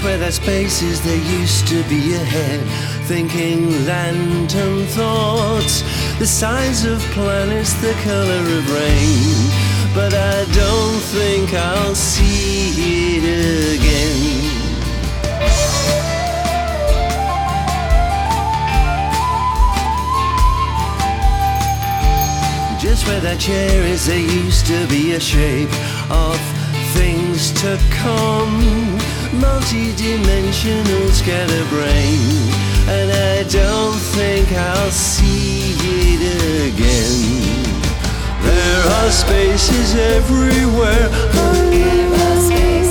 Just where that space is, there used to be a head thinking lantern thoughts, the size of planets, the color of rain. But I don't think I'll see it again. Just where that chair is, there used to be a shape of things to come, multi-dimensional scatterbrain. And I don't think I'll see it again. There are spaces everywhere. There are spaces